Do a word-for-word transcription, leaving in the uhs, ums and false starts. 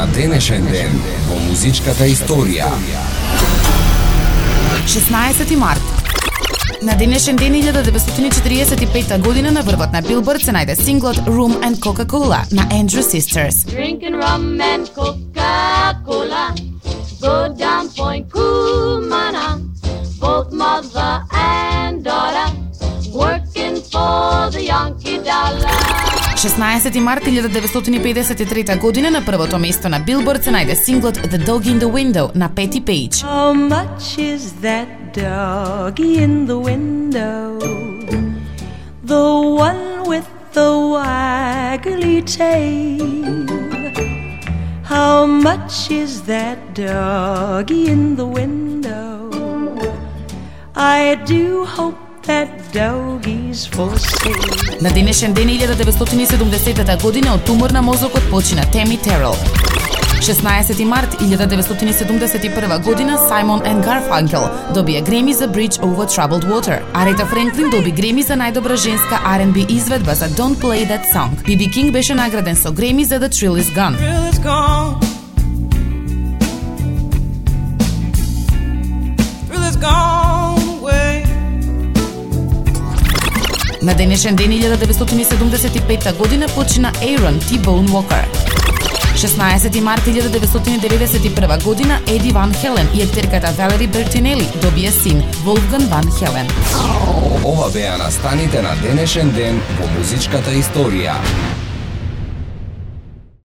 на денешен ден во музичката историја. шеснаесети март. На денешен ден илјада деветстотини четиридесет и пета година на врвот на Билборд се најде синглот Rum and Coca-Cola на Andrew Sisters. Drinking rum and Coca-Cola, go down Point Kumana, both mother and daughter, working for the Yankee dollar. шеснаесети март илјада деветстотини педесет и трета година на првото место на Билборд се најде синглот The Dog in the Window на Patti Page. How much is that doggy in the window? The one with the waggly tail. How much is that doggy in the window? I do hope that doggy's for sale. На денешен ден илјада деветстотини и седумдесетата година од тумор на мозокот почина Теми Терел. шеснаесети март илјада деветстотини и седумдесет и прва година Саймон and Garfunkel добија Греми за Bridge Over Troubled Water. Арета Френклин доби Греми за најдобра женска Ар енд Би изведба за Don't Play That Song. Би Би Кинг беше награден со Греми за The Thrill Is Gone. Thrill is gone. Thrill is gone away. На денешен ден илјада деветстотини и седумдесет и пета година почина Aaron T-Bone Walker. шеснаесети март илјада деветстотини и деветдесет и прва година Еди Ван Хелен и ектерката Валери Бертинели добија син Волфган Ван Хелен. Ова беа настаните на денешен ден во музичката историја.